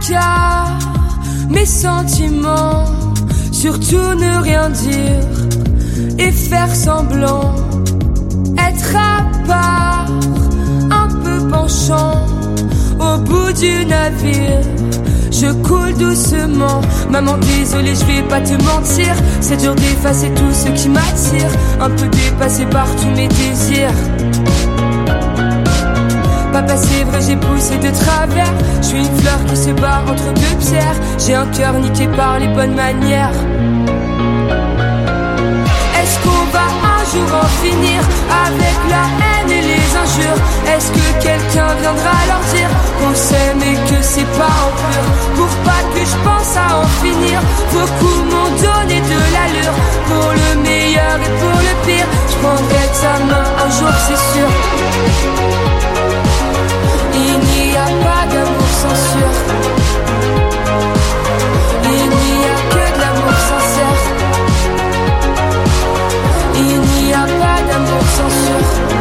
cas mes sentiments, surtout ne rien dire et faire semblant, être à part, un peu penchant au bout du navire. Je coule doucement, maman désolée je vais pas te mentir, c'est dur d'effacer tout ce qui m'attire, un peu dépassé par tous mes désirs. Papa c'est vrai j'ai poussé de travers, je suis une fleur qui se bat entre deux pierres, j'ai un cœur niqué par les bonnes manières. Est-ce qu'on va un jour en finir avec la haine et les injures? Est-ce que quelqu'un viendra leur dire qu'on s'aime et que c'est pas en pur? Pour pas que je pense à en finir, beaucoup m'ont donné de l'allure. Pour le meilleur et pour le pire, je prendrai ta main un jour c'est sûr. Il n'y a pas d'amour sans sûr. Il n'y a que de l'amour sincère. Il n'y a pas d'amour sans sûr.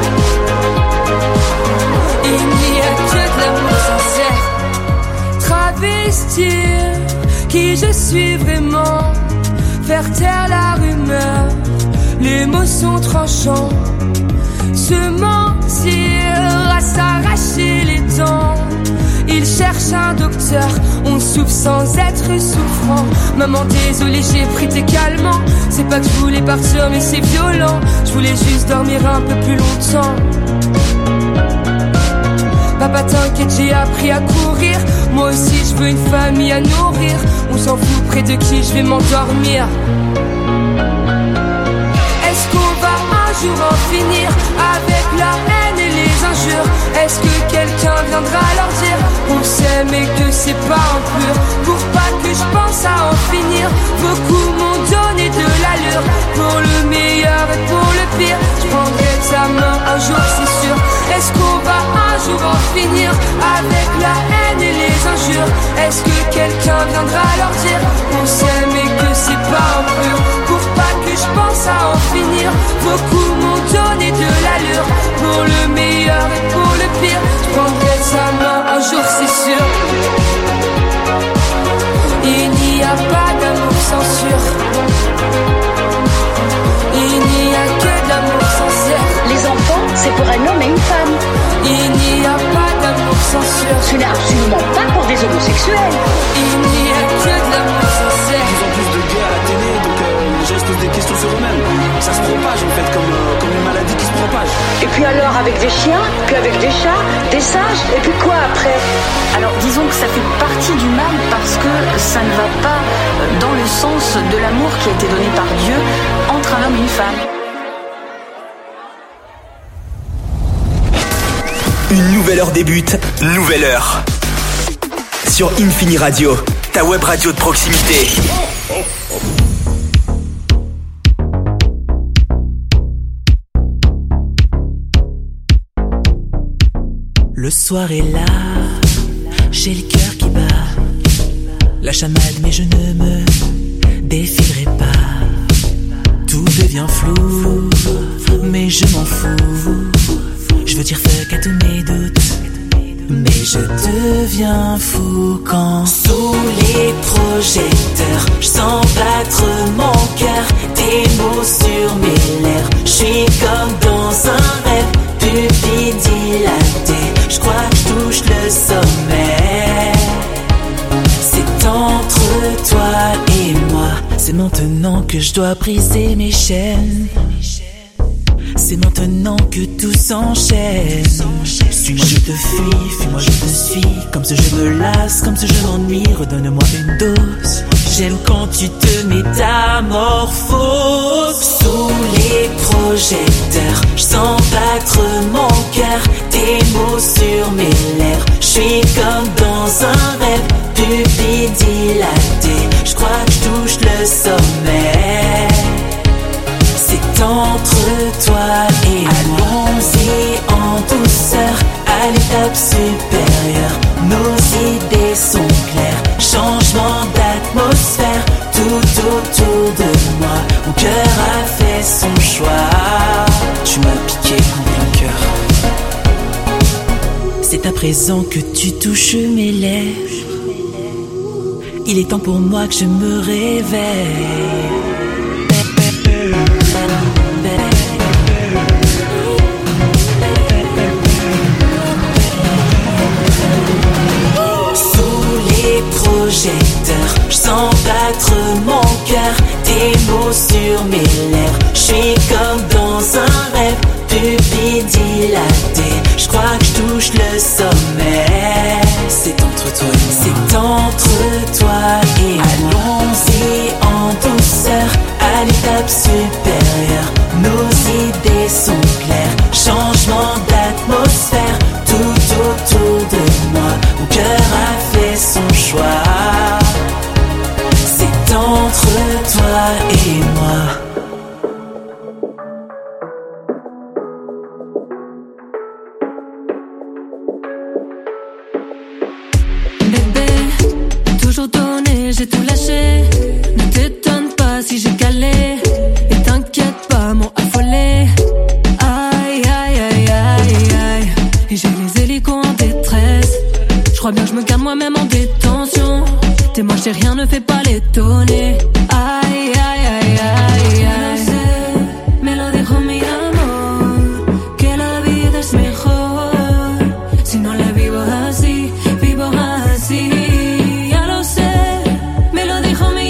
Il n'y a que de l'amour sincère. Travestir qui je suis vraiment, faire taire la rumeur, les mots sont tranchants. Se mentir à s'arracher les dents. Il cherche un docteur, on souffre sans être souffrant. Maman désolée j'ai pris tes calmants, c'est pas que je voulais partir mais c'est violent. Je voulais juste dormir un peu plus longtemps. Papa t'inquiète j'ai appris à courir, moi aussi je veux une famille à nourrir. On s'en fout près de qui je vais m'endormir. Est-ce qu'on va un jour en finir avec la haine et les injures? Est-ce que quelqu'un viendra leur dire qu'on s'aime et que c'est pas en pur? Pour pas que je pense à en finir, beaucoup m'ont donné de l'allure. Pour le meilleur et pour le pire, je prendrai ta main un jour c'est sûr. Est-ce qu'on va un jour en finir avec la haine et les injures? Est-ce que quelqu'un viendra leur dire qu'on s'aime et que c'est pas en pur? Pour pas que je pense à en finir, beaucoup m'ont donné de l'allure. Pour le meilleur et pour le pire, je prendrai sa main un jour c'est sûr. Il n'y a pas d'amour sans sûr. Il n'y a que de l'amour sincère. Les enfants, c'est pour un homme et une femme. Il n'y a pas d'amour sans sûr. Ce n'est absolument pas pour des homosexuels. Il n'y a que de l'amour sincère. Ils ont plus de gays à la télé, donc les gens se posent des questions sur eux-mêmes. Ça se propage en fait, comme une maladie qui se propage. Et puis alors avec des chiens, puis avec des chats, des singes, et puis quoi après? Alors disons que ça fait partie du mal parce que ça ne va pas dans le sens de l'amour qui a été donné par Dieu entre un homme et une femme. Une nouvelle heure débute, nouvelle heure. Sur Infini Radio, ta web radio de proximité. Le soir est là, j'ai le cœur qui bat. La chamade mais je ne me défilerai pas. Tout devient flou, mais je m'en fous. Je veux dire fuck à tous mes doutes, mais je deviens fou quand sous les projecteurs je sens battre mon cœur, tes mots sur mes lèvres. Je suis comme dans un rêve, pupille dilatée. Je crois que je touche le sommet. C'est entre toi et moi. C'est maintenant que je dois briser mes chaînes. C'est maintenant que tout s'enchaîne. Suis-moi je te fuis, fuis-moi je te suis. Comme ce je me lasse, comme ce je m'ennuie. Redonne-moi une dose. J'aime quand tu te métamorphoses. Sous les projecteurs, je sens battre mon cœur, tes mots sur mes lèvres. Je suis comme dans un rêve, pupille dilatée. Je crois que je touche le sommet. C'est entre toi et moi. Allons-y en douceur, à l'étape supérieure. Nos idées sont claires, changement d'atmosphère. Tout autour de moi, mon cœur a fait son choix. Tu m'as piqué en plein cœur. C'est à présent que tu touches mes lèvres. Il est temps pour moi que je me réveille. Projecteur, je sens battre mon cœur, tes mots sur mes lèvres. Je suis comme dans un rêve, pupille dilatée. Je crois que je touche le sommet. C'est entre toi et moi. C'est entre toi et moi. Allons-y en douceur, à l'étape supérieure. Nos idées sont claires, changement d'atmosphère. Tout autour de moi, mon cœur a fait son choix. C'est entre toi et moi. Bébé, toujours donné, j'ai tout lâché. Ne t'étonne pas si j'ai calé. Et t'inquiète pas, mon affolé. Aïe, aïe, aïe, aïe, aïe. Et j'ai les hélicos en détresse. Je crois bien que je me garde moi-même en détention. T'es moi, j'ai rien, ne fais pas l'étonner. Aïe, aïe, aïe, aïe, aïe. Me lo dijo mi amor, que la vida es mejor si no la vivo así, vivo así. Ya lo sé, me lo dijo mi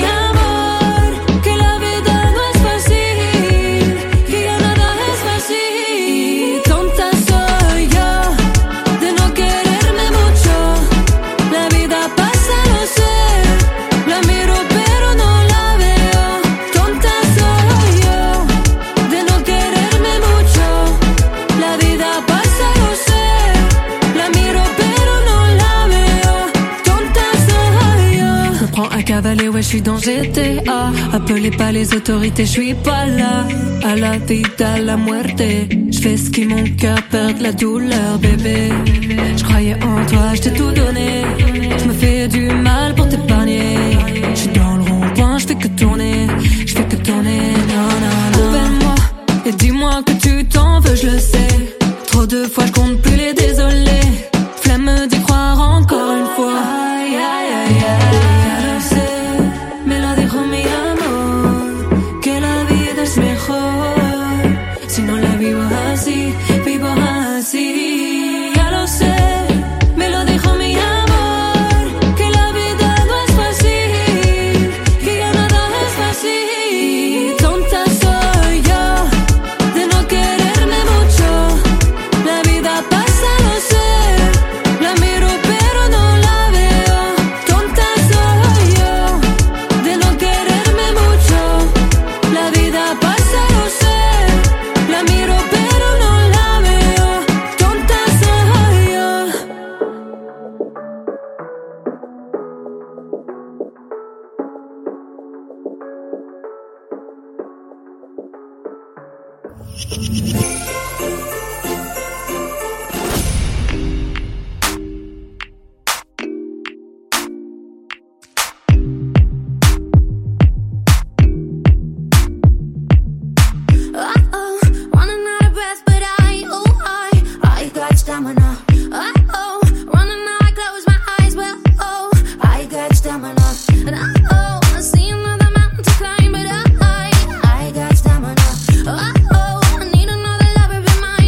amor, que la vida no es fácil, que ya nada es fácil. Tonta soy yo de no quererme mucho. La vida pasa, lo sé. La miro pero no la veo. Tonta soy yo de no quererme mucho. La vida pasa, lo sé. La miro pero no la veo. Tonta soy yo. Je me prends un cavalier, ouais, je suis dans GTA. Appelez pas les autorités, je suis pas là. À la vida, à la muerte. Je fais ce qui mon cœur perd la douleur, bébé. Je croyais en toi, je t'ai tout donné. Je me fais du mal pour t'épargner. Je suis dans le rond-point, je fais que tourner. Je fais que tourner, non, non, non. Appelle-moi et dis-moi que tu t'en veux, je le sais. Trop de fois, je compte plus les désolés. Flemme d'y croire encore une fois. Aïe, aïe, aïe, aïe. Ya lo sé, me lo dijo mi amor, que la vida es mejor si no la vivo así, vivo así. Ya lo sé, me lo dijo mi amor, que la vida no es fácil, que ya nada es fácil. Tonta soy yo de no quererme mucho. La vida pasa, lo sé. La miro pero no la veo. Tonta soy yo de no quererme mucho. La vida pasa, lo sé. La miro pero no la veo. Tonta soy yo. Uh-oh, running out of breath, but I got stamina. Uh-oh, running out, I close my eyes, but oh, I got stamina. And uh-oh, I see another mountain to climb, but I got stamina. Uh-oh, I need another lover in my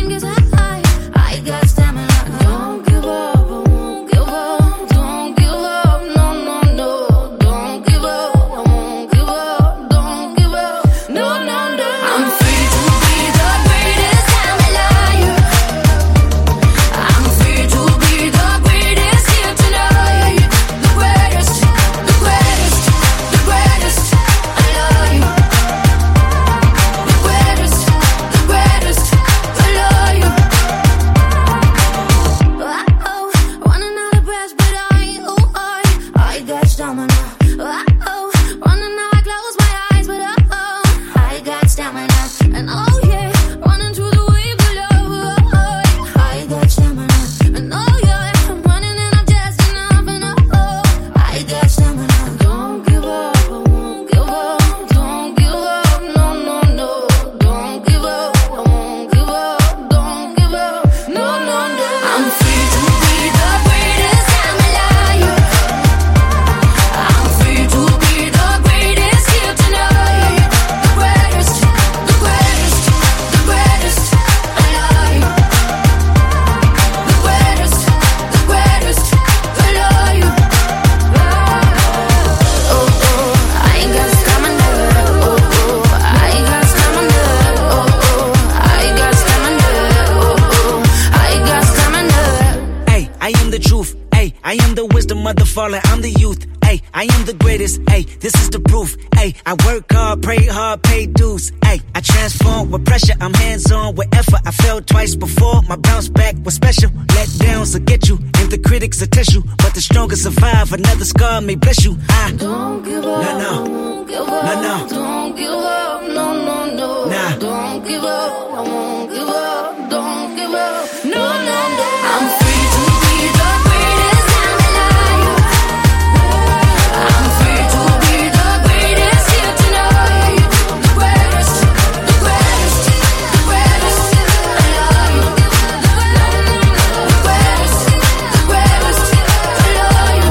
mother falling, I'm the youth. Ay, I am the greatest. Ay, this is the proof. Ay, I work hard, pray hard, pay dues. Ay, I transform with pressure. I'm hands-on with effort. I fell twice before. My bounce back was special. Let downs will get you, and the critics will test you. But the strongest survive. Another scar may bless you. I don't give up. No, no. Don't give up. No, no. Don't give up. No, no, no. Nah. Don't give up. I won't give up. Don't give up. No, no, no. I'm free to be the greatest I'm alive. I'm free to be the greatest here tonight. The greatest, the greatest, the greatest alive. The greatest, the greatest alive.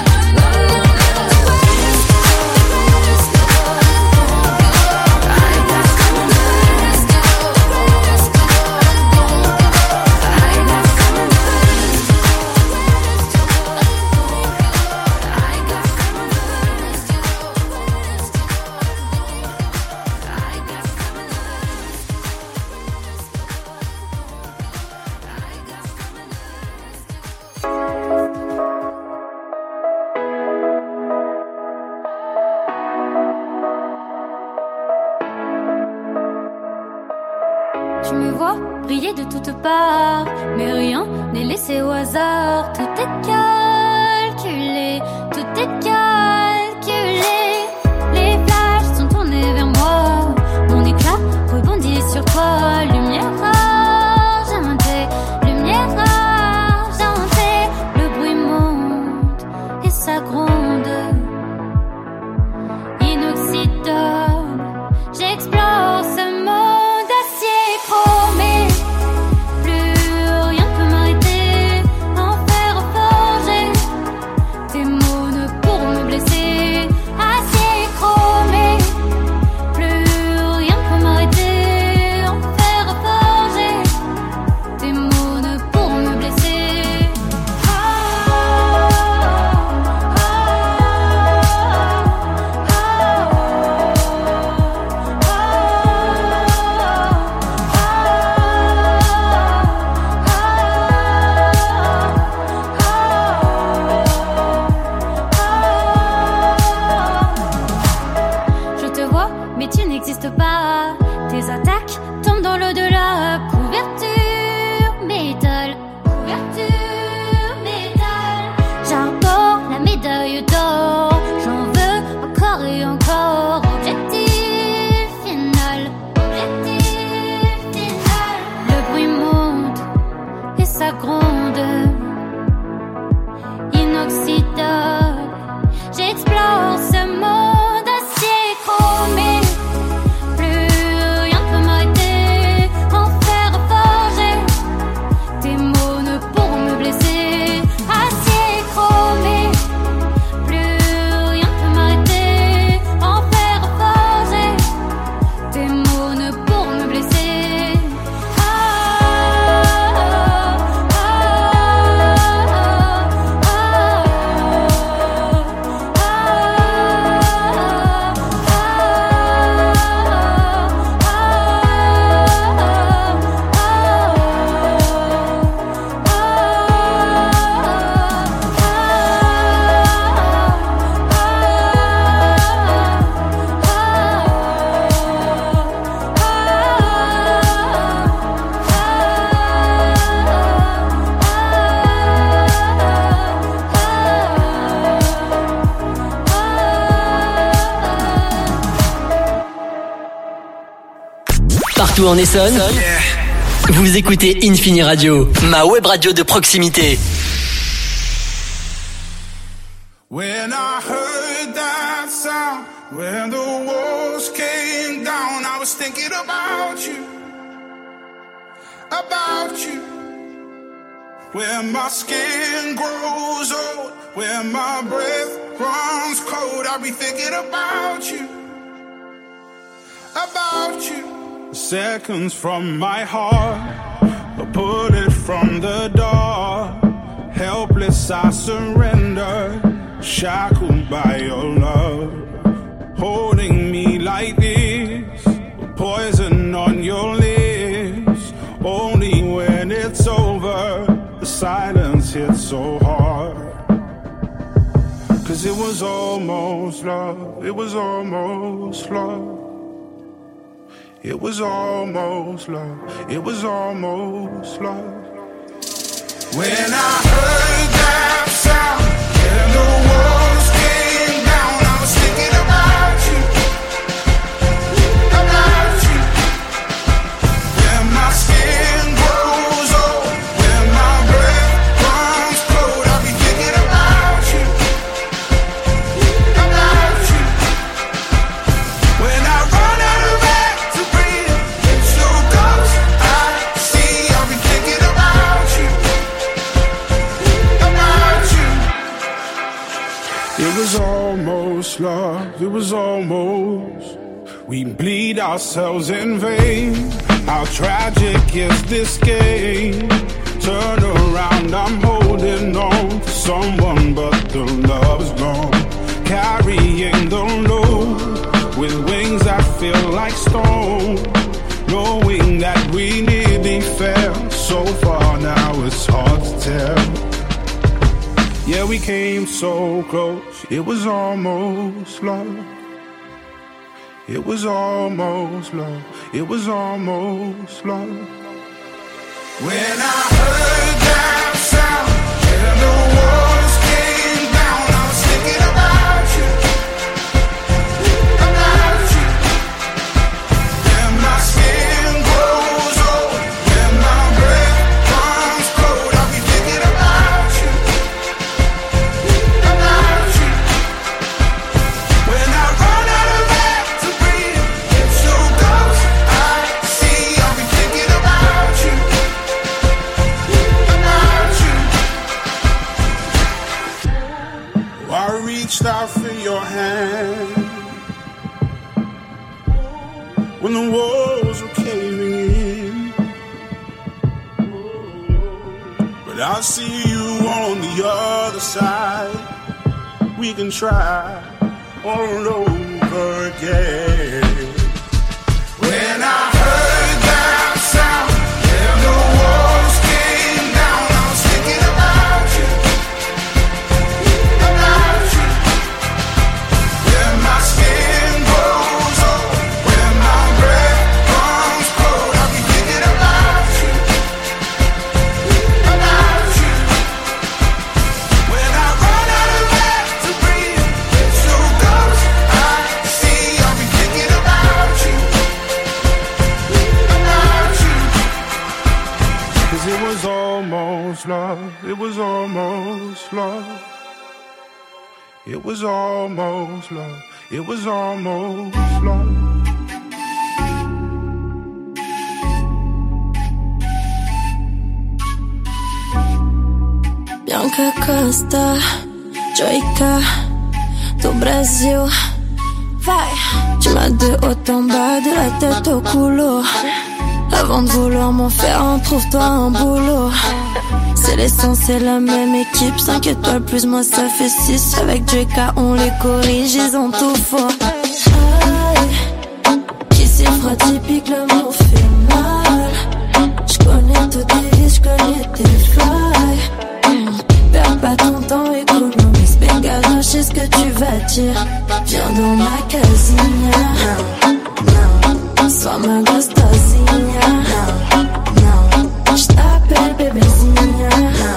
Tu me vois briller de toutes parts, mais rien n'est laissé au hasard. Tout est calculé, tout est calculé. Les flashs sont tournés vers moi, mon éclat rebondit sur toi. Lumière argentée, lumière argentée. Le bruit monte et ça gronde, inoxydable. J'explore ce monde acier chromé. Plus rien ne peut m'arrêter, en fer forgé. Tes mots ne pourront me blesser, acier chromé. Plus rien ne peut m'arrêter, en fer forgé. Tes mots ne pourront me blesser. Je te vois, mais tu n'existes pas. Tes attaques tombent dans l'au-delà. Couverture métal, couverture métal. J'arbore la médaille d'or. J'en veux encore et encore. Objectif final, objectif final. Le bruit monte et ça gronde, inoxydable. J'explore ce monde acier chromé. Plus rien ne peut m'arrêter, en fer forgé. Tes mots ne pourront me blesser, acier chromé. Plus rien ne peut m'arrêter, en fer forgé. Tes mots ne pourront me blesser. Partout en Essonne, vous écoutez Infini Radio, ma web radio de proximité. When I heard that sound, when the walls came down, I was thinking about you, about you. When my skin grows old, when my breath runs cold, I'll be thinking about you, about you. Seconds from my heart, a bullet from the door. Helpless I surrender, shackled by your love. Holding me like this, poison on your lips. Only when it's over, the silence hits so hard. was almost love. It was almost love. It was almost love. It was almost love. When I heard that sound and the walls came down, I was thinking about you, about you. When my skin grows old, when my breath runs cold, I'll be thinking about you, about you. When I run out of air to breathe, it's your ghost I see, I'll be thinking about you, about you. It was almost love, it was almost. We bleed ourselves in vain. How tragic is this game? Turn around, I'm holding on to someone, but the love is gone. Carrying the load with wings that feel like stone, knowing that we nearly fell so far, now it's hard to tell. Yeah, we came so close, it was almost love. It was almost love, it was almost love. When I heard that sound and the walls came down, I was thinking about you, about you. When my skin grows old, when my breath runs cold, I'll be thinking about you, about you. When I run out of air to breathe, it's your ghost I see, I'll be thinking about you, about you. Oh, I reached out for your hand when the walls were caving in, but I see you on the other side. We can try all over again. When I heard that sound and the walls came down, I was thinking about you, about you. When my skin grows old, when my breath runs cold, I'll be thinking about you, about you. When I run out of air to breathe, it's your ghost I see, I'll be thinking about you, about you. 'Cause it was almost love, it was almost love. It was almost love, it was almost love. Bianca Costa, Joyka, do Brasil. Vai! Tu m'as de haut en bas, de la tête au couloir. Avant de vouloir m'en faire un, trouve-toi un boulot. C'est l'essence, c'est la même équipe. 5 étoiles plus moi ça fait 6. Avec Joyka on les corrige, ils ont tout faux. Aïe, qui s'y fera typique, l'amour fait mal. J'connais tous tes vies, j'connais tes failles. Perds pas ton temps, économise Bengala, je sais ce que tu vas dire. Viens dans ma casinha, sois ma gostosinha. J't'appelle bébézinha.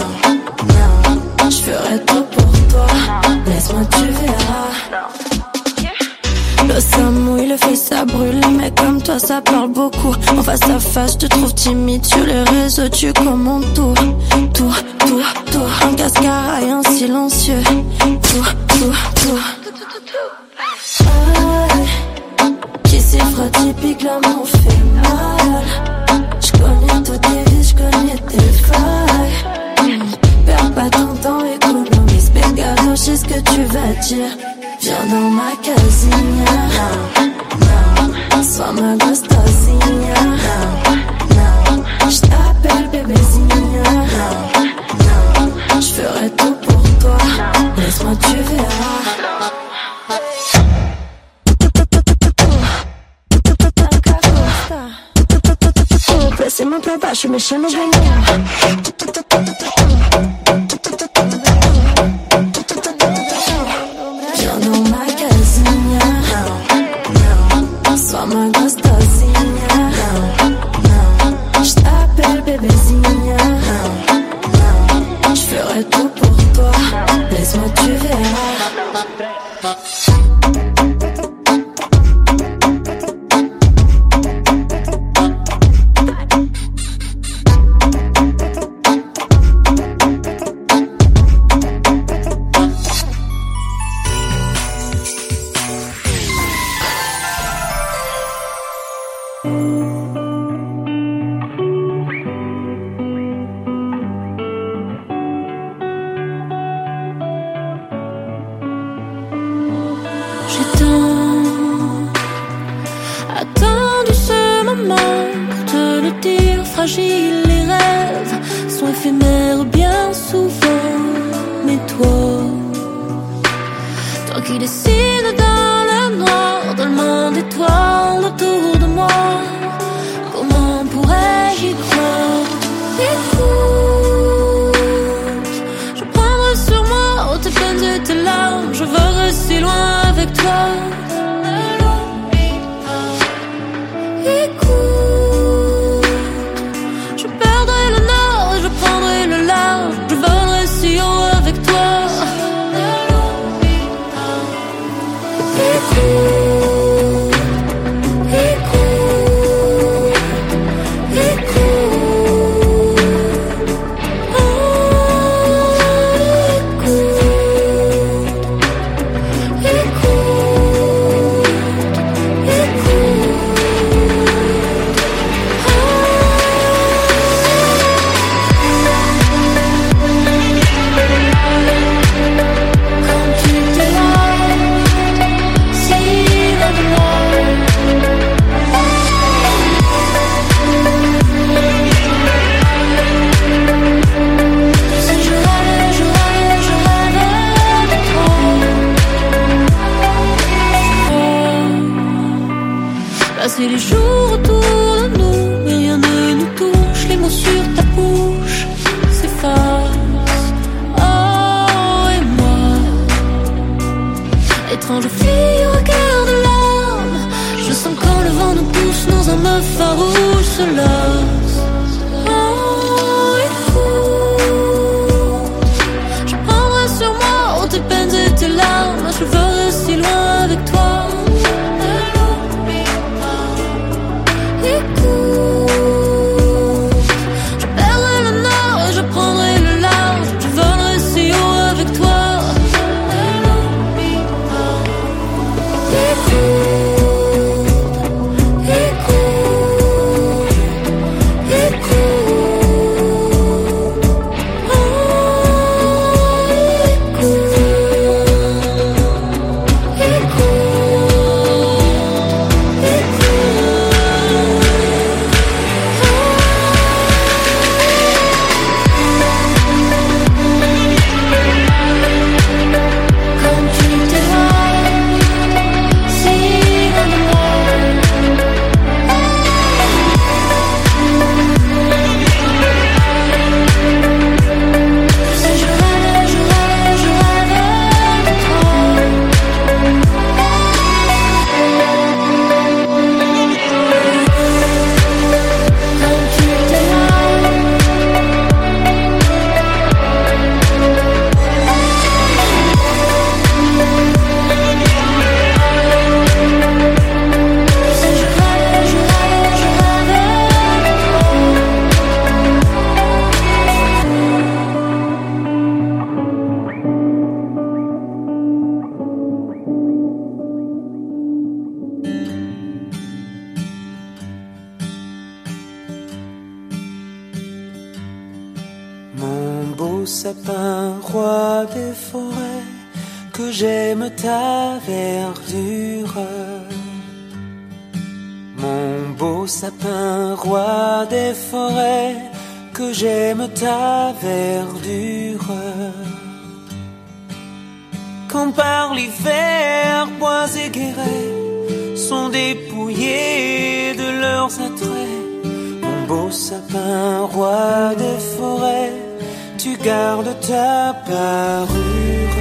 J'ferai tout pour toi, laisse-moi tu verras. Le ça mouille, le fait ça brûle. Les mecs comme toi ça parle beaucoup. En face à face, je te trouve timide. Sur les réseaux, tu commandes tout. Tout, tout, tout. Un cascara et un silencieux. Tout, tout, tout. Aïe, qui s'y fera typique, l'amour fait mal. J'connais tous tes vies, j'connais tes failles. Perds pas ton temps, économise Bengala, je sais ce que tu vas dire. Viens dans ma casinha, sois ma gostosinha. J't'appelle bébézinha. J'ferai tout pour toi, laisse-moi tu verras. Placez-moi pas bas, je suis méchant au Fragile, les rêves sont éphémères bien souvent. Mais toi qui dessines dans le noir, dans le monde d'étoiles autour de moi, comment pourrais-je y croire? Écoute, je prendrai sur moi tes peines et tes larmes, je volerai si loin avec toi. Je volerai si haut avec toi. Passer les jours autour de nous, mais rien ne nous touche. Les mots sur ta bouche s'effacent. Oh, et moi, étrange fille au cœur de l'âme, je sens quand le vent nous pousse, nos âmes farouches se lassent. Oh, écoute, je prendrai sur moi tes peines et tes larmes, je volerai si loin avec toi. Sapin, roi des forêts, que j'aime ta verdure. Mon beau sapin, roi des forêts, que j'aime ta verdure. Quand par l'hiver, bois et guérets sont dépouillés de leurs attraits, mon beau sapin, roi des forêts, tu gardes ta parure.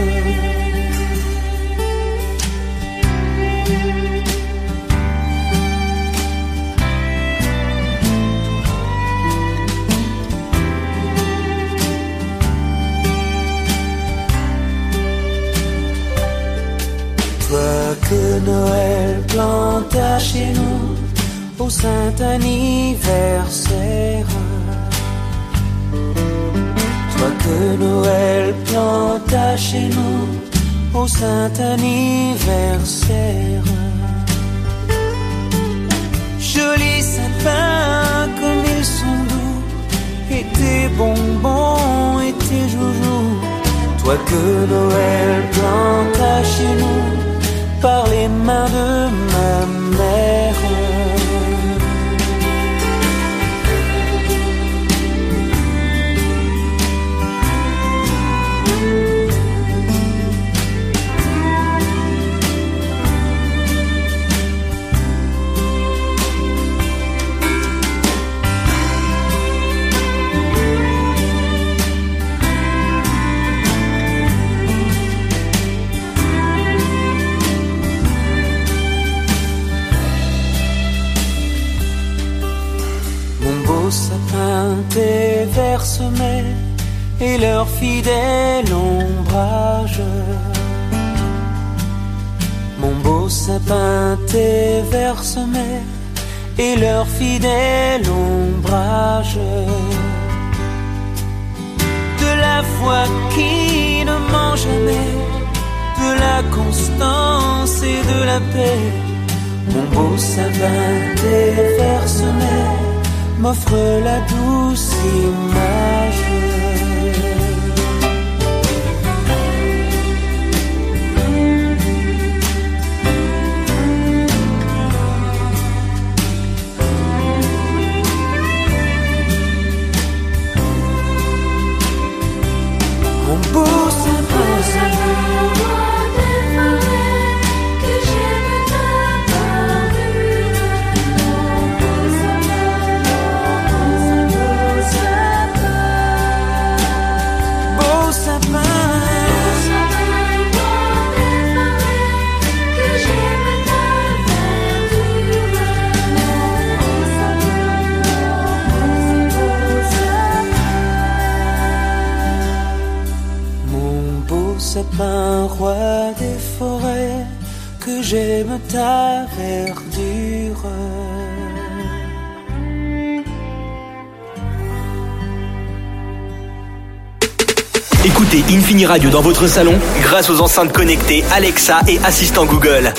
planta chez nous au saint anniversaire. Toi que Noël planta chez nous au saint anniversaire. Jolis sapins comme ils sont doux, et tes bonbons et tes joujoux. Toi que Noël planta chez nous par les mains de ma mère. Sapin, tes vers semés et leur fidèle ombrage. Mon beau sapin, tes vers semés et leur fidèle ombrage. De la foi qui ne ment jamais, de la constance et de la paix. Mon beau sapin, tes vers semés m'offre la douce image. Mon beau sapin, que j'aime ta sapin, roi des forêts, que j'aime ta verdure. Écoutez Infini Radio dans votre salon grâce aux enceintes connectées Alexa et assistant Google.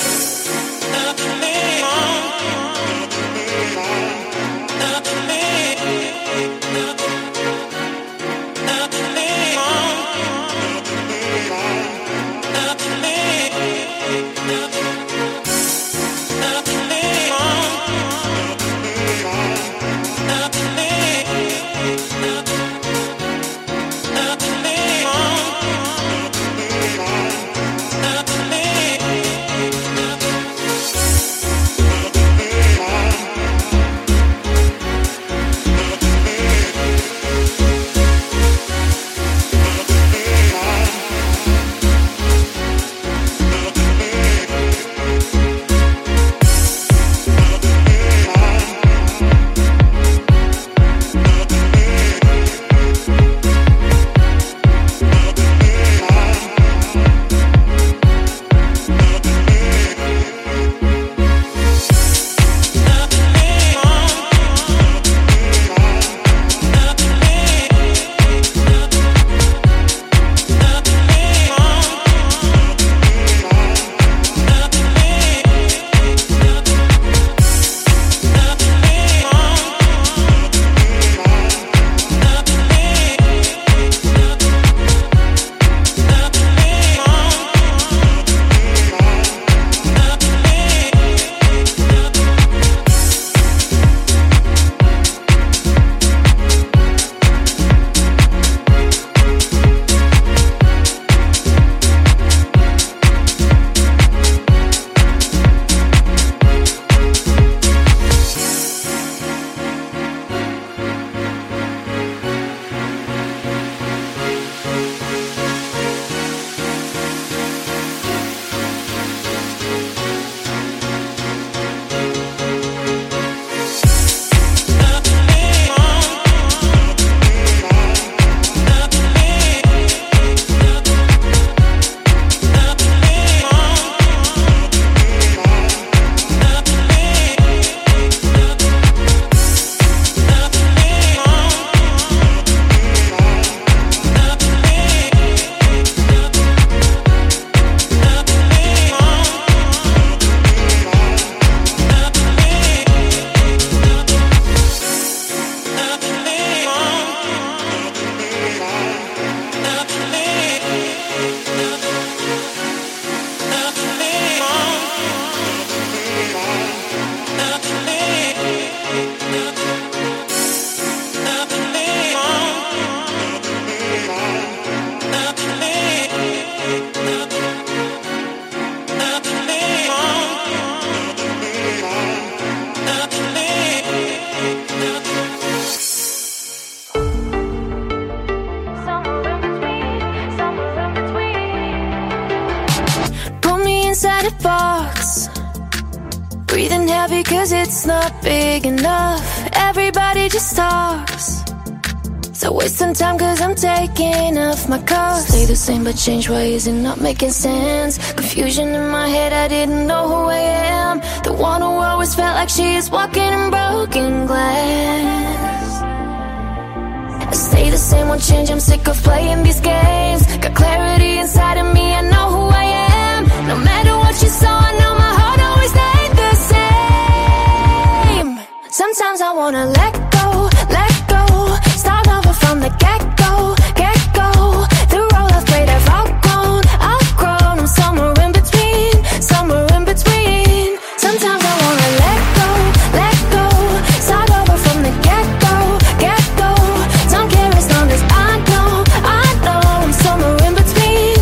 heavy cause it's not big enough. Everybody just talks, so wasting time cause I'm taking off my cuffs. Stay the same but change ways and not making sense. Confusion in my head, I didn't know who I am. The one who always felt like she is walking in broken glass. I stay the same, won't change, I'm sick of playing these games. Got clarity inside of me, I know who I am. No matter what you saw, I know my heart always stayed the same. Sometimes I wanna let go, start over from the get-go, get-go. The role I've played, I've outgrown, I'm somewhere in between, Sometimes I wanna let go, start over from the get-go, get-go. Don't care as long as I know, I'm somewhere in between,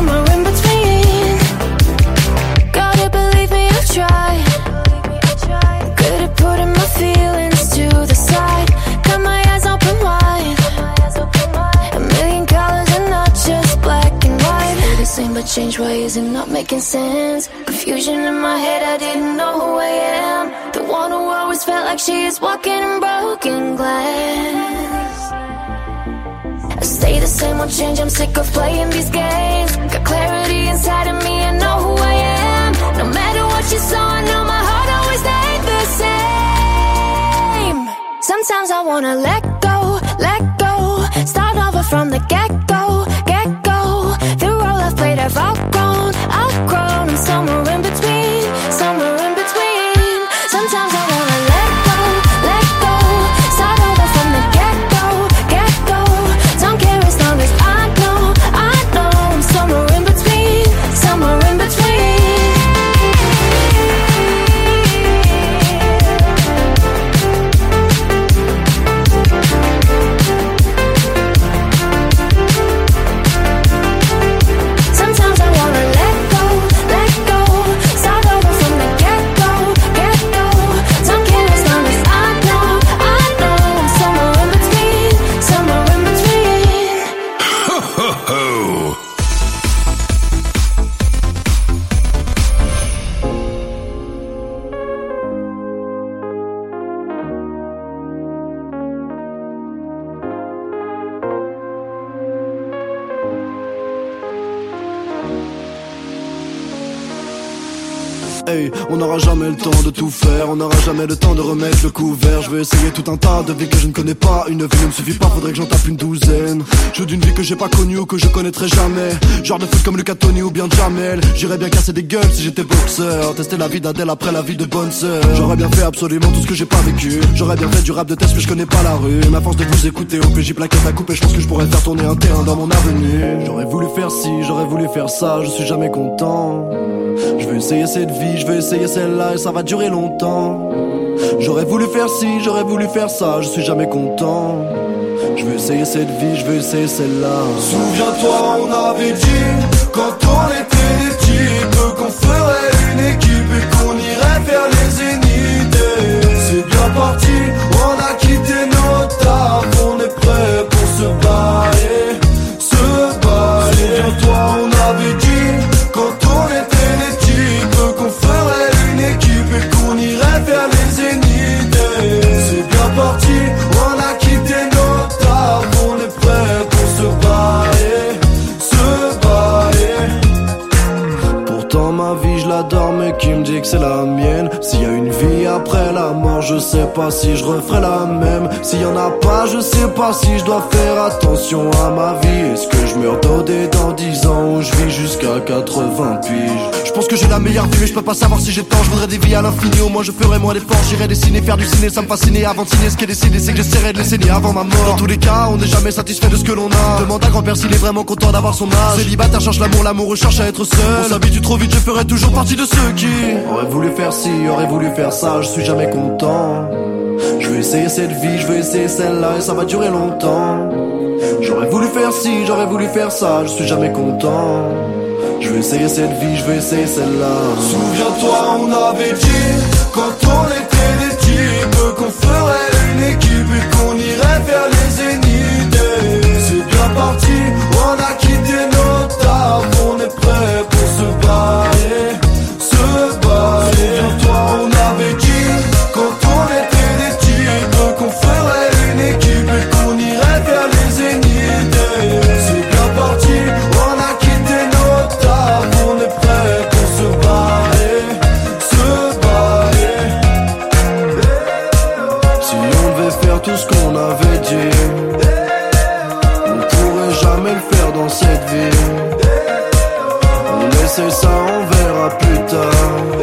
Gotta believe me, I've tried. Good at putting my feelings to the side. Got my eyes open wide. A million colors and not just black and white. Stay the same but change ways and not making sense. Confusion in my head, I didn't know who I am. The one who always felt like she is walking in broken glass. I stay the same, won't change, I'm sick of playing these games. Got clarity inside of me, I know who I am. No matter what you saw, I know my heart always stayed the same. Sometimes I wanna let go, start over from the get-go, get-go. The role I've played, I've outgrown, I'm somewhere in between, Sometimes I wanna let go, start over from the get-go, get-go. Don't care as long as I know, I'm somewhere in between, Sometimes I wanna let go, start over from the get-go, get-go. Don't care as long as I know, I'm somewhere in between, Ho, ho, ho. Hey, on n'aura jamais le temps de tout faire, on n'aura jamais le temps de remettre le couvert. Je vais essayer tout un tas de vies que je ne connais pas. Une vie ne me suffit pas, faudrait que j'en tape une douzaine. Je veux d'une vie que j'ai pas connue ou que je connaîtrai jamais. Genre de foot comme Lucas Tony ou bien Jamel. J'irais bien casser des gueules si j'étais boxeur. Tester la vie d'Adèle après la vie de bonne sœur. J'aurais bien fait absolument tout ce que j'ai pas vécu. J'aurais bien fait du rap de test mais je connais pas la rue. Mais à force de vous écouter au PJ plaquette à couper, je pense que je pourrais faire tourner un terrain dans mon avenue. J'aurais voulu faire ci, j'aurais voulu faire ça, je suis jamais content. Je veux essayer cette vie, je veux essayer celle-là et ça va durer longtemps. J'aurais voulu faire ci, j'aurais voulu faire ça, je suis jamais content. Je veux essayer cette vie, je veux essayer celle-là. Souviens-toi, on avait dit, quand on était des types, qu'on ferait une équipe et qu'on irait faire les zéniths. C'est bien parti, on a quitté nos tables, on est prêt pour se bailler. Souviens-toi, on avait dit, quand on était des types, qu'on ferait une équipe et qu'on irait faire les zéniths. C'est bien parti, on a quitté nos tables, on est prêt pour se bailler. Pourtant ma vie je l'adore mais qui me dit que c'est la mienne. S'il y a une vie après la mort, je sais pas si je referai la même. S'il y en a pas, je sais pas si je dois faire attention à ma vie. Est-ce que je meurs dodé dans 10 ans ou je vis jusqu'à 80 piges? Je pense que j'ai la meilleure vie mais je peux pas savoir si j'ai tort. Je voudrais des vies à l'infini, au moins je ferai moins d'efforts. J'irai dessiner, faire du ciné, ça me fascinait. Avant de signer, ce qui est décidé c'est que j'essaierai de les saigner avant ma mort. Dans tous les cas, on n'est jamais satisfait de ce que l'on a. Demande à grand-père s'il est vraiment content d'avoir son âge. Célibataire cherche l'amour, l'amour recherche à être seul. On s'habitue trop vite, je ferai toujours partie de ceux qui aurait voulu faire ci, aurait voulu faire ça, je suis jamais content. Je veux essayer cette vie, je veux essayer celle-là et ça va durer longtemps. J'aurais voulu faire ci, j'aurais voulu faire ça, je suis jamais content. Je veux essayer cette vie, je veux essayer celle-là. Souviens-toi, on avait dit, quand on était des types, qu'on ferait une équipe et qu'on irait faire les zéniths. C'est bien parti, on a quitté nos tables, on est prêt pour se bailler. Souviens-toi, on avait dit, on avait dit on pourrait jamais le faire dans cette vie. On essaie ça, on verra plus tard.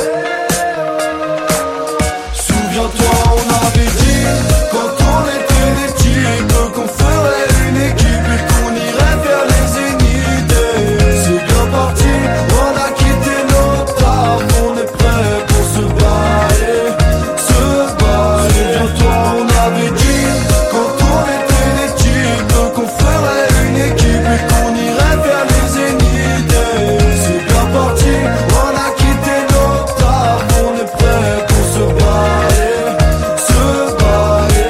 Souviens-toi, on avait dit quand on était des types qu'on ferait une équipe et qu'on irait vers les zéniths. C'est bien parti, on a quitté nos tables, on est prêt pour se barrer, se barrer. Souviens-toi, on avait dit quand on était des types qu'on ferait une équipe et qu'on irait vers les zéniths. C'est bien parti, on a quitté nos tables, on est prêt pour se barrer, se barrer.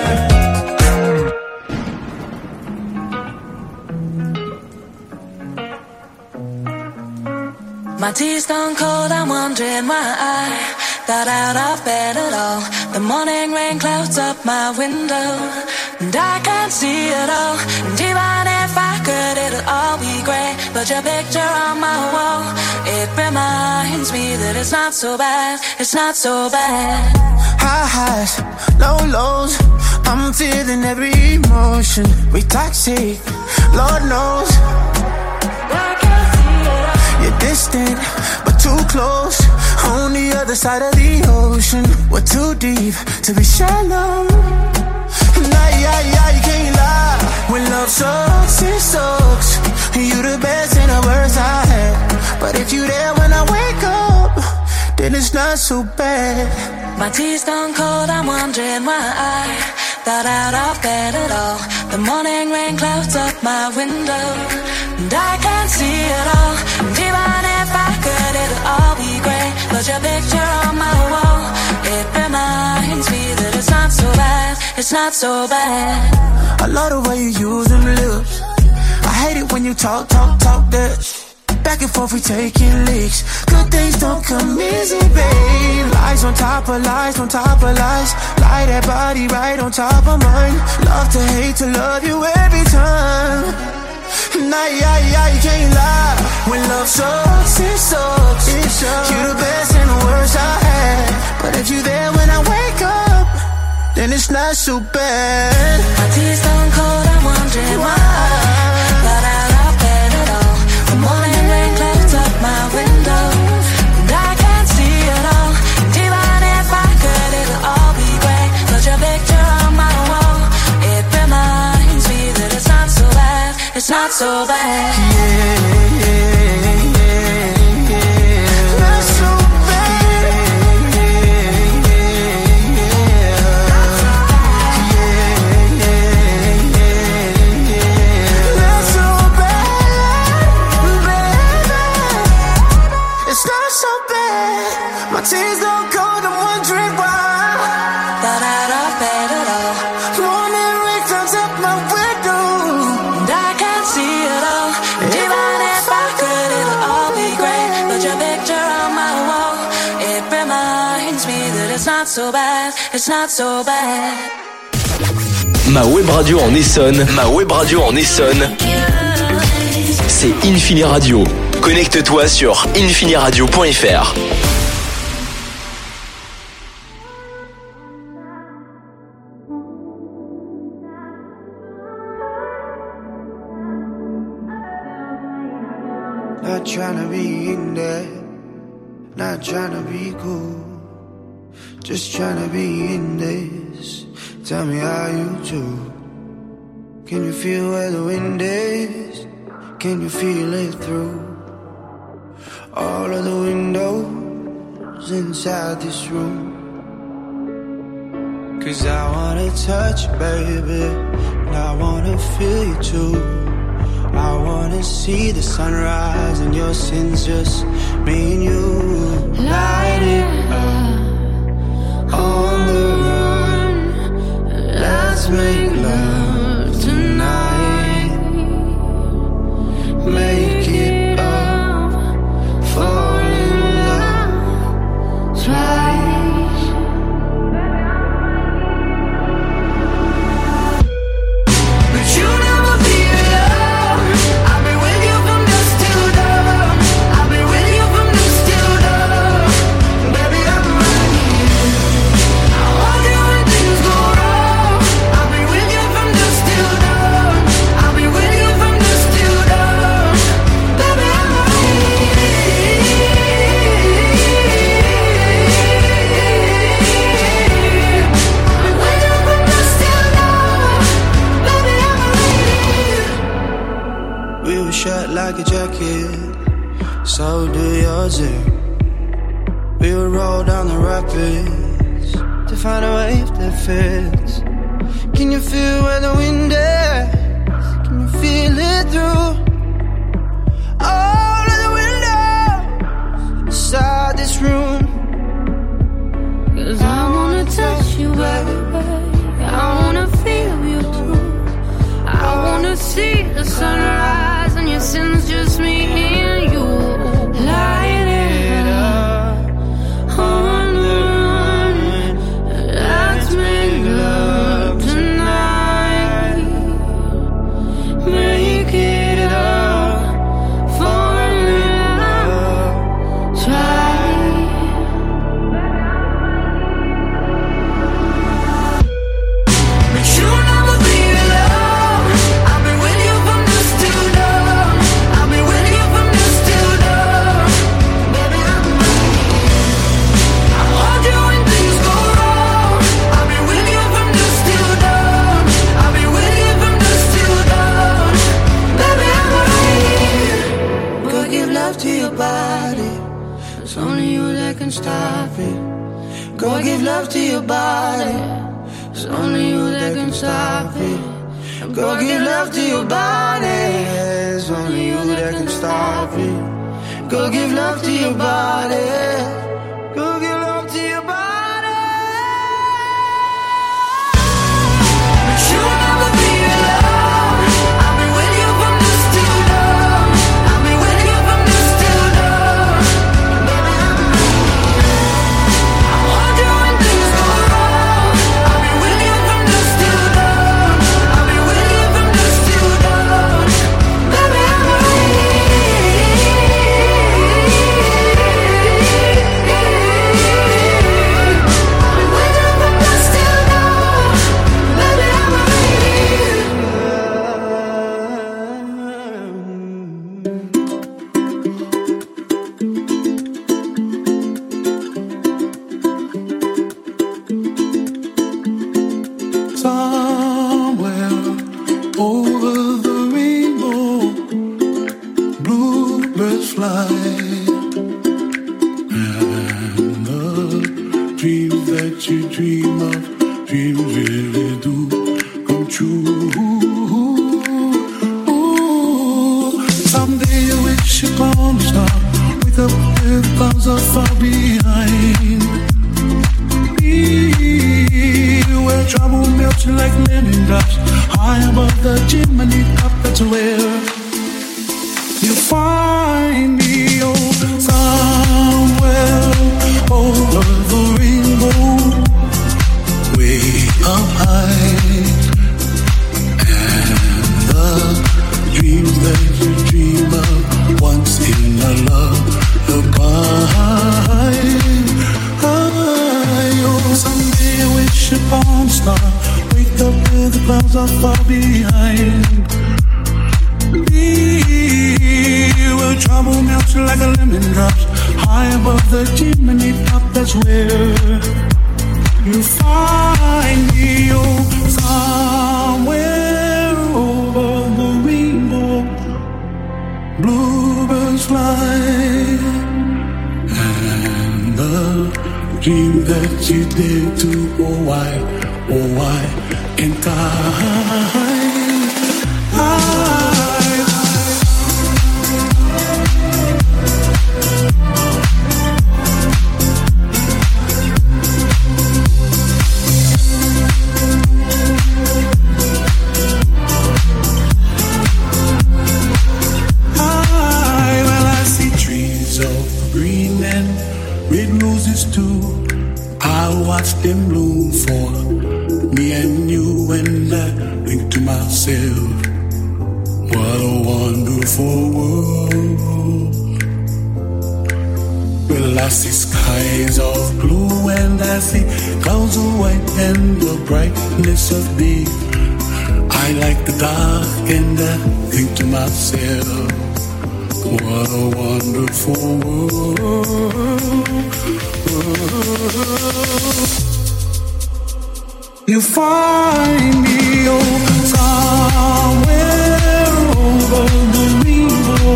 My tea's gone cold, I'm wondering why I got out of bed at all. The morning rain clouds up my window, and I can't see it all. And even if I could, it'll all be grey. But your picture on my wall, it reminds me that it's not so bad, it's not so bad. High highs, low lows, I'm feeling every emotion. We toxic, Lord knows. You're distant, but too close. On the other side of the ocean, we're too deep to be shallow. Nah, you can't lie. When love sucks, it sucks. You the best and the worst I had. But if you there when I wake up, then it's not so bad. My tea's gone cold, I'm wondering why I got out of bed at all. The morning rain clouds up my window, and I can't see it all. And even if I could, it'll all be grey. But your picture on my wall, it reminds me that it's not so bad, it's not so bad. I love the way you use them lips. I hate it when you talk that. Back and forth we taking leaks. Good things don't come easy, babe. Lies on top of lies, on top of lies. Lie that body right on top of mine. Love to hate to love you every time. Nah, you can't lie. When love sucks, it sucks. You the best and the worst I had. But if you there when I wake up, then it's not so bad. My tea's gone cold, I'm wondering why I got out of bed at all. The morning rain clouds up my window, and I can't see it all. And even if I could, it'll all be grey. But your picture on my wall, it reminds me that it's not so bad, it's not so bad. Not so tears don't cold, I'm wondering why. Got out of bed at all. Morning rain clouds up my window, and I can't see it all. And even if I could, it'll all be grey. But your picture on my wall, it reminds me that it's not so bad, it's not so bad. Ma web radio en Essonne, c'est Infini Radio. Connecte-toi sur infiniradio.fr. Not tryna be in there, not tryna be cool, just tryna be in this. Tell me how you do. Can you feel where the wind is? Can you feel it through all of the windows inside this room? 'Cause I wanna touch you, baby, and I wanna feel you too. I wanna see the sunrise and your sins, just me and you. Light it up on the run. Let's make love tonight. Make it up, fall in love twice. But you never be alone. I'll be with you from dusk till dawn. I'll be with you from dusk till dawn. Baby, I'm right here. I want you when things go wrong. I'll be with you like a jacket, so do yours. We would roll down the rapids to find a wave that fits. Can you feel where the wind is? Can you feel it through all of the windows inside this room? 'Cause I wanna touch you, baby. I wanna feel you too. I wanna see the sunrise and your sins, just me and you. Light it up on the run. Let's make love tonight. Make it up for love. Try. But you'll never be alone. I'll be with you from dusk till dawn. I'll be with you from dusk till dawn. Baby, I'm I'll hold you when things go wrong. I'll be with you from dusk till dawn. I'll be with you from dusk till dawn. Baby, I'm right. Go give love to your body. It's only you that can stop it. Go give love to your body. It's only you that can stop it. Go give love to your body. It's only you that can stop it. Go give love to your body. Go give love to your body. But you'll never be alone. I'll be with you from dusk till dawn. I'll be with you from dusk till dawn. Baby, I'm I'll hold you when things go wrong. I'll be with you from dusk till dawn. I'll be with you from dusk till dawn. Baby, I'm Somewhere over the rainbow, bluebirds fly, and the dreams that you dream of, dreams really do come true. Ooh, someday you wish upon a star, wake up with clouds are far behind. Where trouble melts like lemon drops, high above the chimney top, that's where you find me. Oh, somewhere over the rainbow, way up high, and the dreams that you dream of once in a lullaby. Someday I wish upon a star, wake up where the clouds are far behind. Be where trouble melts like a lemon drops, high above the chimney top, that's where you find me. Oh, somewhere over the rainbow, bluebirds fly, and the dream that you did to, oh why can't I? Well, I see trees of green and red roses too. I'll watch them bloom for me and you, and I think to myself, what a wonderful world. Well, I see skies of blue and I see clouds of white and the brightness of day. I like the dark and I think to myself, what a wonderful world. You find me, oh, somewhere over the rainbow,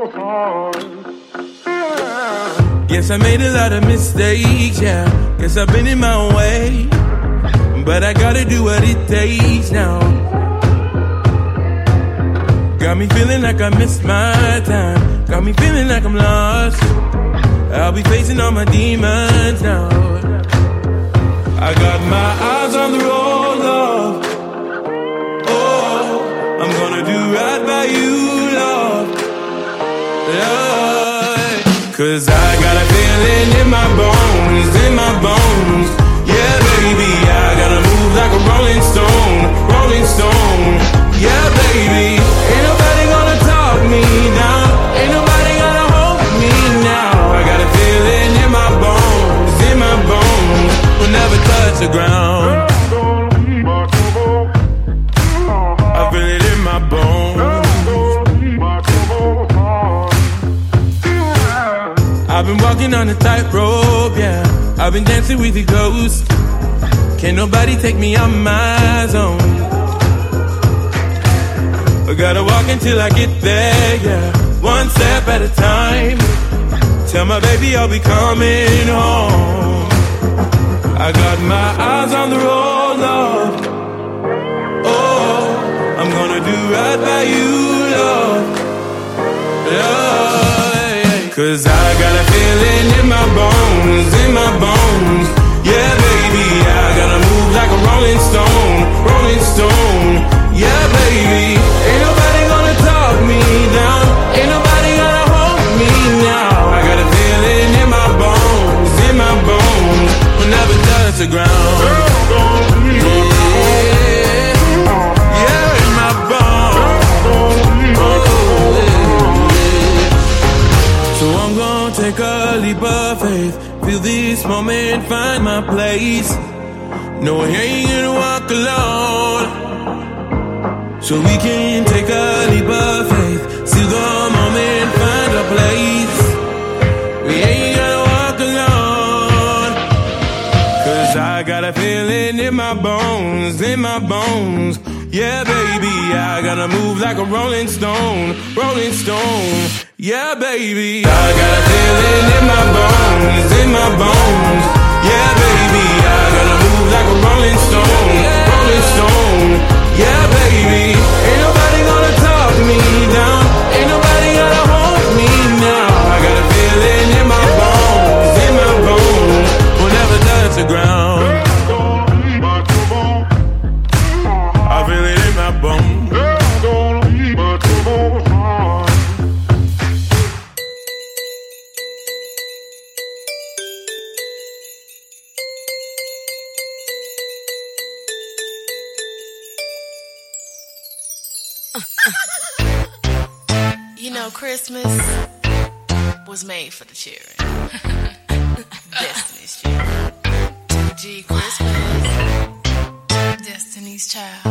Guess I made a lot of mistakes, yeah. Guess I've been in my way, but I gotta do what it takes now. Got me feeling like I missed my time. Got me feeling like I'm lost. I'll be facing all my demons now. I got my eyes on the road, love. Oh, I'm gonna do right by you, love. Love. Cause I got a feeling in my bones, in my bones. Yeah, baby, I gotta move like a rolling stone, rolling stone. Yeah, baby, ain't nobody gonna talk me down. Ain't nobody gonna hold me now. I got a feeling in my bones, in my bones. Will never touch the ground. I feel it in my bones. I've been walking on a tightrope, yeah. I've been dancing with the ghost. Can't nobody take me out my zone. I gotta walk until I get there, yeah. One step at a time. Tell my baby I'll be coming home. I got my eyes on the road, love. Oh, I'm gonna do right by you, love. Love. Cause I got a feeling in my bones, in my bones. Yeah, baby, I gotta move like a rolling stone, rolling stone. Yeah, baby, ain't nobody gonna talk me down. Ain't nobody gonna hold me now. I got a feeling in my bones, in my bones. Will never touch the ground. Yeah, in my bones. So I'm gonna take a leap of faith. Feel this moment, find my place. No, I ain't gonna walk alone. So we can take a leap of faith. See the moment, find a place. We ain't gonna walk alone. Cause I got a feeling in my bones, in my bones. Yeah, baby, I gotta move like a rolling stone, rolling stone. Yeah, baby, I got a feeling in my bones, in my bones. Yeah, baby, I gotta move like a rolling stone, rolling stone. Yeah, baby, ain't nobody gonna talk me down. Ain't nobody gonna hold me now. I got a feeling in my bones, in my bones. Will never touch the ground. I feel it in my bones. You know, Christmas was made for the children. Destiny's children. G Christmas. Destiny's child.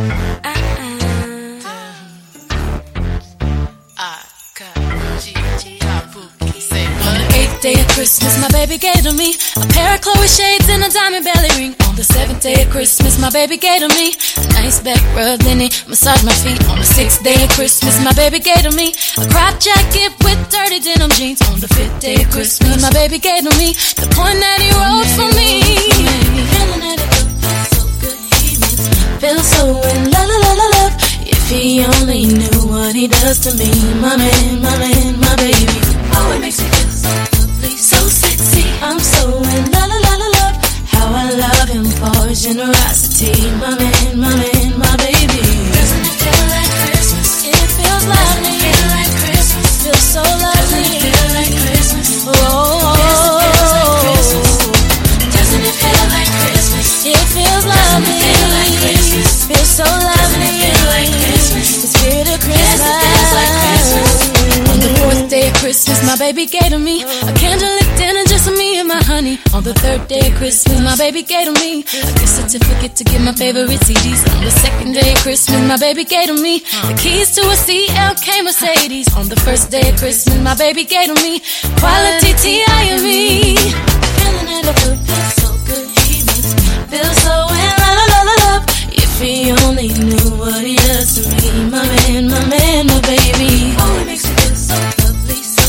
On the 8th day of Christmas, my baby gave to me a pair of Chloe shades and a diamond belly ring. On the 7th day of Christmas, my baby gave to me a nice back rub, then he massaged my feet. On the 6th day of Christmas, my baby gave to me a crop jacket with dirty denim jeans. On the 5th day of Christmas, my baby gave to me the point that he wrote for me. Feeling that it feels so good, he makes me feel so in love, love, love, love. If he only knew what he does to me, my man, my man, my baby. Oh, it makes me feel so lovely, so sexy. I'm so in love, love, love, love. How I love him for his generosity, my man, my man, my baby. Doesn't it feel like Christmas? It feels lovely. Doesn't it feel like Christmas? Feels so lovely. Doesn't it feel like Christmas? Oh, yes, it feels like Christmas. Doesn't it feel like Christmas? It feels lovely. Doesn't it feel like Christmas? Feels so lovely. Doesn't it feel like Christmas? The spirit of Christmas. Yes, it feels like Christmas. On the 4th day of Christmas, my baby gave to me a candlelit dinner just for me and my honey. On the 3rd day of Christmas, my baby gave to me a gift certificate to get my favorite CDs. On the 2nd day of Christmas, my baby gave to me the keys to a CLK Mercedes. On the 1st day of Christmas, my baby gave to me quality T.I.M.E. Feeling that it feels so good, he makes me feel so in love, love, love, love. If he only knew what he does to me, my man, my man, my baby. Oh, it makes me feel so lovely, so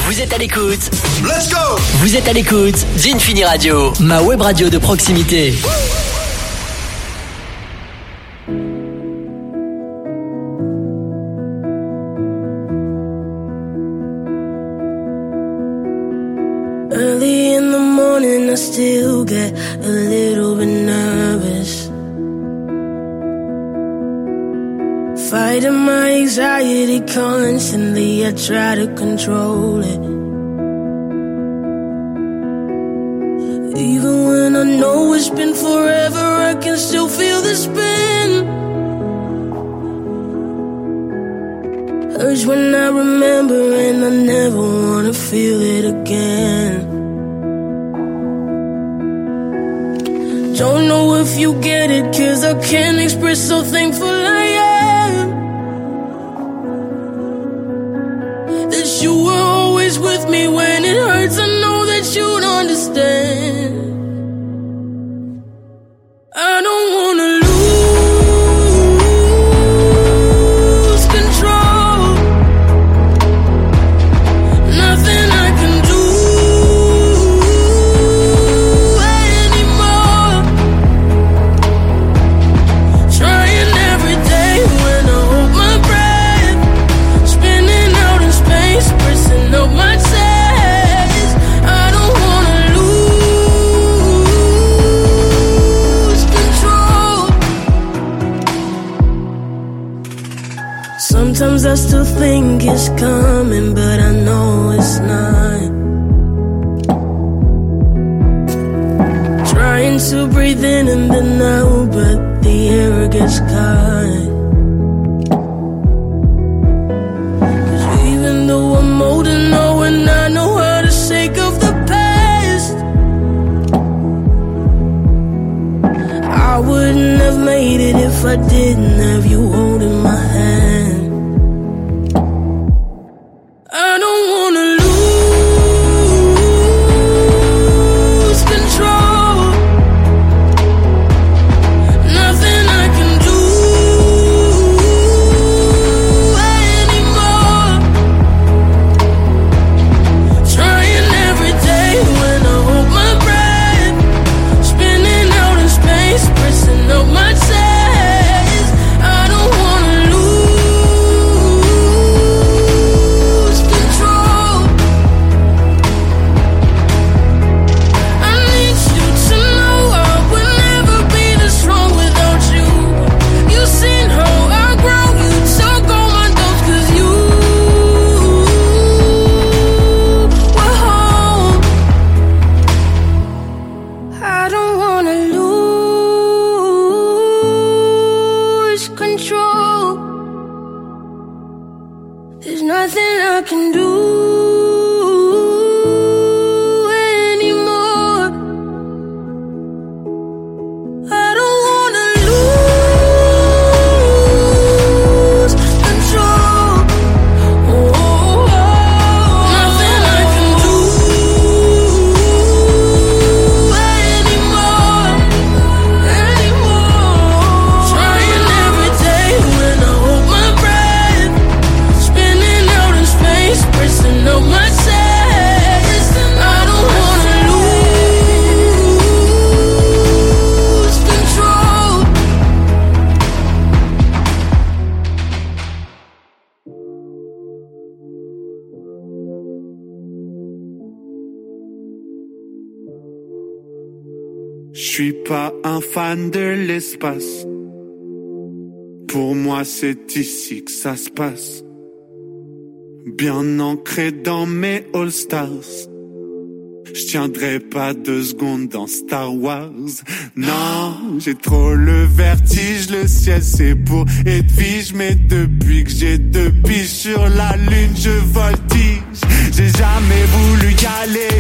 Vous êtes à l'écoute. Let's go. Vous êtes à l'écoute d'Infini Radio, ma web radio de proximité. Early in the morning I still get a little bit nervous, fighting my anxiety constantly. I try to control it, even when I know it's been forever. I can still feel the spin. Urge when I remember, and I never wanna feel it again. Don't know if you get it, 'cause I can't express how thankful I am that you were always with me when it hurts. I know that you'd understand. I don't wanna lose control. Nothing I can do anymore. Trying every day when I hold my breath, spinning out in space, pressing up my chest. I don't wanna lose control. Sometimes I still think it's coming, but I know it's not. Trying to breathe in and then out, but the air gets caught. 'Cause even though I'm old and know, and I know how to shake off the past, I wouldn't have made it if I didn't have you holding my hand. I don't wanna lose control. Nothing I can do anymore. Trying every day when I hold my breath, spinning out in space, pressing up my chest. I don't wanna lose control. I need you to know I would never be this strong without you. You've seen how I grow, you took all my doubts 'cause you were home. I don't wanna lose control. There's nothing I can do anymore. I don't wanna lose control. Nothing I can do anymore. Trying every day when I hold my breath, spinning out in space, pressing up my chest. I don't wanna lose control. Je suis pas un fan de l'espace. Pour moi, c'est ici que ça se passe. Bien ancré dans mes All-Stars. Je tiendrai pas 2 secondes dans Star Wars. Non, j'ai trop le vertige. Le ciel c'est pour Edwige, mais depuis que j'ai 2 piges sur la lune, je voltige. J'ai jamais voulu y aller.